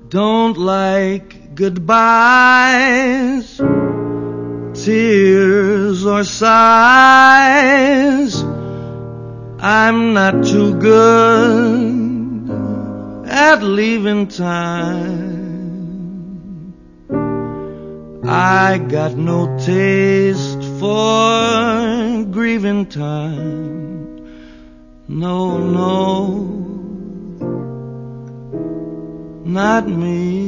don't like goodbyes, tears or sighs. I'm not too good at leaving time. I got no taste for grieving time. No, no, not me.